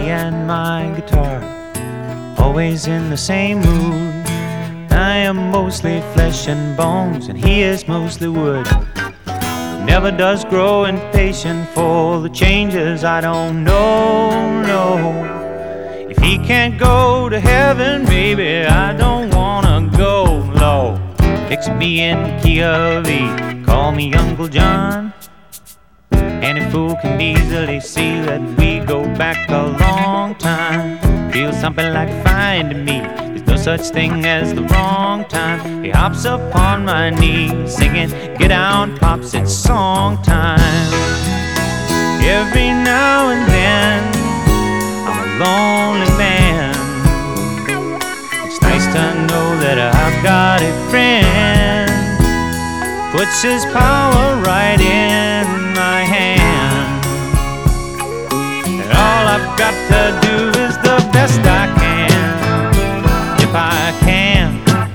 and my guitar, always in the same mood. I am mostly flesh and bones, and he is mostly wood. Never does grow impatient for the changes I don't know, no. If he can't go to heaven, baby, I don't wanna go low. Fix me in the key of E, call me Uncle John. Any fool can easily see that we go back a long time. Feels something like finding me, there's no such thing as the wrong time. He hops upon my knees, singing, get down, Pops, it's song time. Every now and then, I'm a lonely man. It's nice to know that I've got a friend. Puts his power right in my hand. And all I've got to do is the best I can, if I can.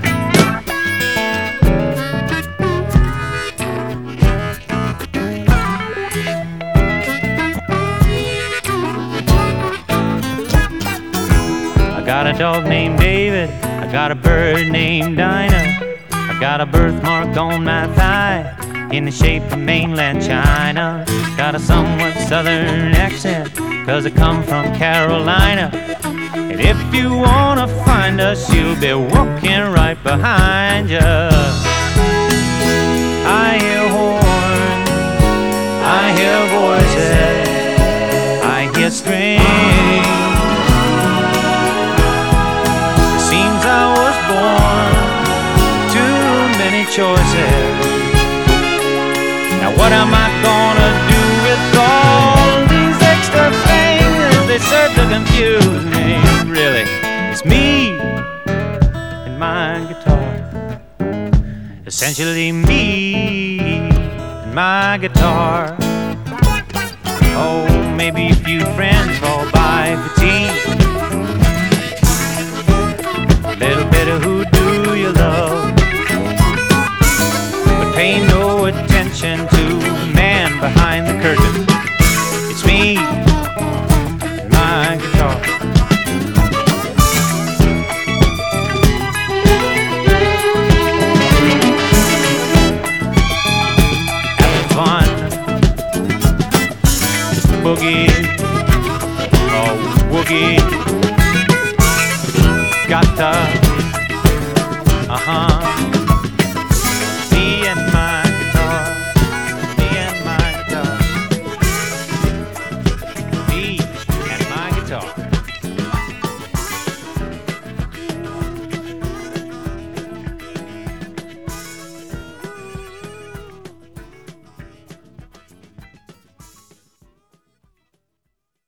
I got a dog named David, I got a bird named Dinah, I got a birthmark on my thigh in the shape of mainland China. Got a somewhat southern accent, 'cause I come from Carolina. And if you wanna find us, you'll be walking right behind you. I hear horns, I hear voices, I hear strings. It seems I was born with too many choices. Now what am I gonna do with all these extra things? They serve to confuse me, really. It's me and my guitar, essentially me and my guitar. Oh, maybe a few friends fall by for tea. A little bit of who do you love, but pay no attention to the man behind the curtain. It's me and my guitar. Having fun, boogie, oh woogie, got the,